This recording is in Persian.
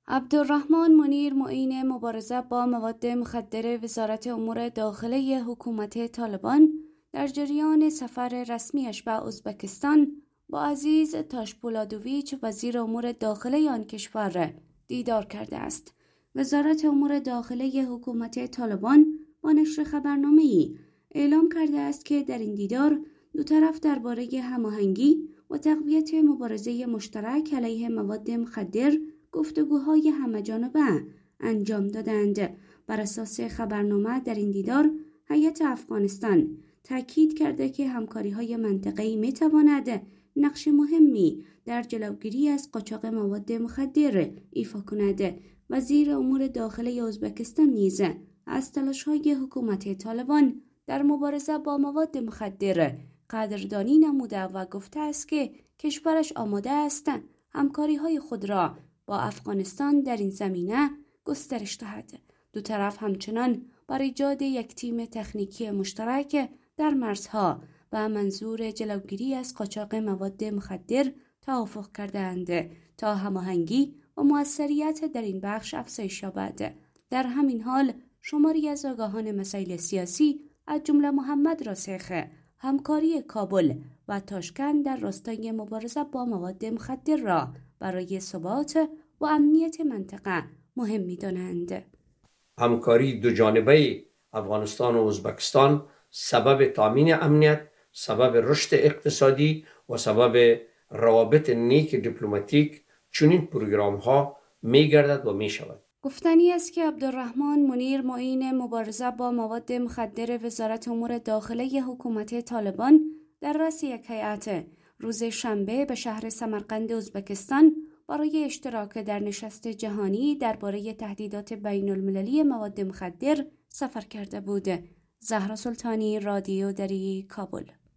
عبدالرحمن منیر، معین مبارزه با مواد مخدر وزارت امور داخله حکومت طالبان، در جریان سفر رسمیش به ازبکستان با عزیز تاشپولادویچ وزیر امور داخله آن کشور دیدار کرده است. وزارت امور داخله حکومت طالبان با نشر خبرنامه‌ای اعلام کرده است که در این دیدار دو طرف درباره هماهنگی و تقویت مبارزه مشترک علیه مواد مخدر گفتگوهای همه‌جانبه انجام دادند. بر اساس خبرنامه در این دیدار هیئت افغانستان تاکید کرده که همکاری‌های منطقه‌ای می‌تواند نقش مهمی در جلوگیری از قاچاق مواد مخدر ایفا کند. وزیر امور داخله ازبکستان نیز از تلاش‌های حکومت طالبان در مبارزه با مواد مخدر قدردانی نموده و گفته است که کشورش آماده است همکاری‌های خود را با افغانستان در این زمینه گسترش دهد. دو طرف همچنان بر ایجاد یک تیم تکنیکی مشترک در مرزها و منظور جلوگیری از قاچاق مواد مخدر توافق کردند تا هماهنگی و موثریت در این بخش افزایش یابد. در همین حال شماری از آگاهان مسائل سیاسی از جمله محمد راسخ همکاری کابل و تاشکند در راستای مبارزه با مواد مخدر را برای ثبات و امنیت منطقه مهم می‌دانند. همکاری دو جانبه افغانستان و ازبکستان سبب تامین امنیت، سبب رشد اقتصادی و سبب روابط نیک دیپلماتیک چنین پروگرام‌ها می‌گردد و می‌شود. گفتنی است که عبدالرحمن منیر، معین مبارزه با مواد مخدر وزارت امور داخله حکومت طالبان، در رأس یک هیئت روز شنبه به شهر سمرقند ازبکستان برای اشتراک در نشست جهانی درباره تهدیدات بین‌المللی مواد مخدر سفر کرده بود. زهرا سلطانی، رادیو دری، کابل.